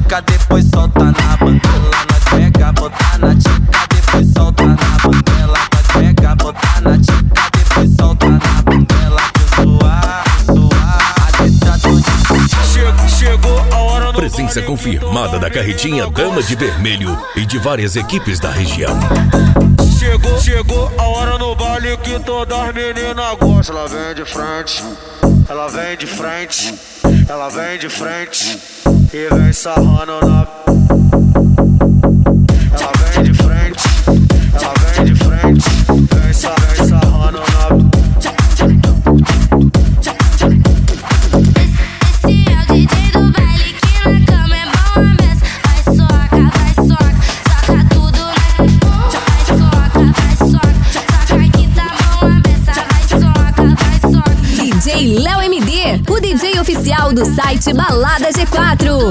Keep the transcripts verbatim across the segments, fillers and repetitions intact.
tica, depois solta na banguela. Nós pega, botar na tica, depois solta na banguela. Nós pega, botar na tica, depois solta na banguela. Suar, suar, adestrador de Chegou, chegou a hora no Presença confirmada da carretinha Dama de Vermelho e de várias equipes da região. Chegou, chegou a hora no baile que todas as meninas gostam. Ela vem de frente, ela vem de frente, ela vem de frente e vem sarrando na. Ela vem de frente, ela vem de frente, vem, sa, vem sarrando na. Esse é o D J do baile que na cama é bom a beça. Vai soca, vai soca, soca tudo, né? Vai soca, vai soca, soca aqui tá bom a beça. Vai soca, vai soca. D J Léo M D, o D J oficial do site Balada G quatro.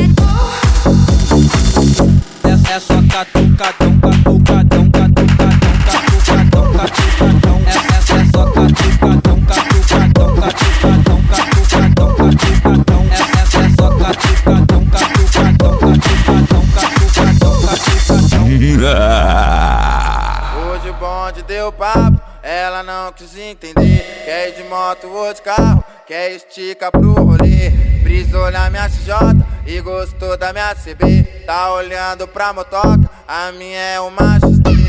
É só catucadão, catucadão, catucadão, catucadão, catucadão. É só catucadão, catucadão, catucadão, catucadão, catucadão. É só catucadão, catucadão, catucadão, catucadão, catucadão. Hoje o bonde deu papo, ela não quis entender. Quer ir de moto ou de carro, quer estica pro rolê. Brisou na minha C J e gostou da minha C B. Tá olhando pra motoca, a minha é uma X T.